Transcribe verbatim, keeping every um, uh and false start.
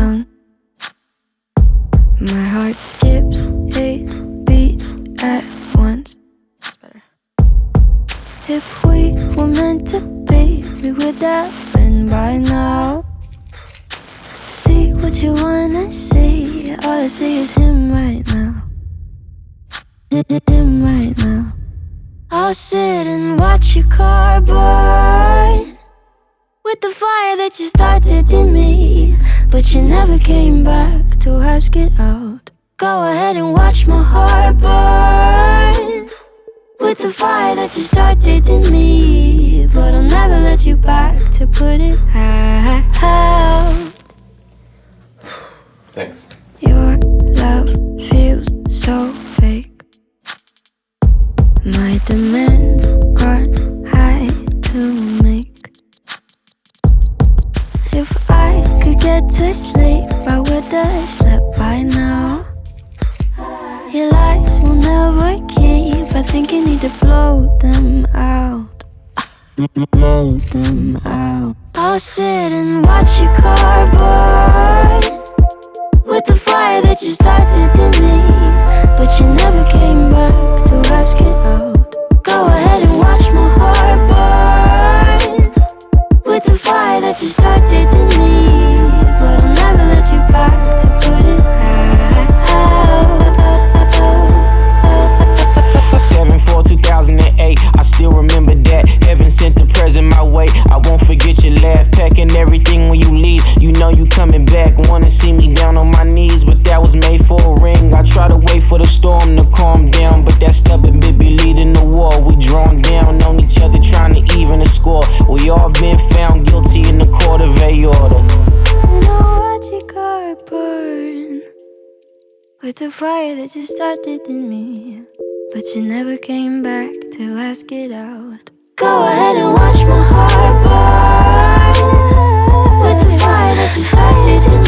tongue. My heart skips eight beats at once. That's better. If we were meant to be, we would have been by now. See what you wanna see, all I see is him right now. Him right now. I'll sit and watch your car burn with the fire that you started in me, but you never came back to ask it out. Go ahead and watch my heart burn with the fire that you started in me, but I'll never let you back to put it out. Thanks. Your love feels so fake. My demands aren't high to make. If I could get to sleep, I would have slept by now. Your lies will never keep, I think you need to blow them out. Blow them out. I'll sit and watch your car burn with the fire that you started in me, but you never came back to ask it out. Go ahead and watch my heart burn with the fire that you started in me, but I'll never let you back to put it out. seven four two thousand eight, I still remember that. Heaven sent the present my way, I won't forget your laugh. Packing everything when you leave, you know you coming back. Wanna see me down on my knees, but that was made for a ring. I try to wait for the storm to calm down, but that stubborn bit be leading the war. We drawn down on each other, trying to even the score. We all been found guilty in the court of a order. Now watch your car burn with the fire that you started in me, but you never came back to ask it out. Go ahead and watch my heart burn with the fire that you started.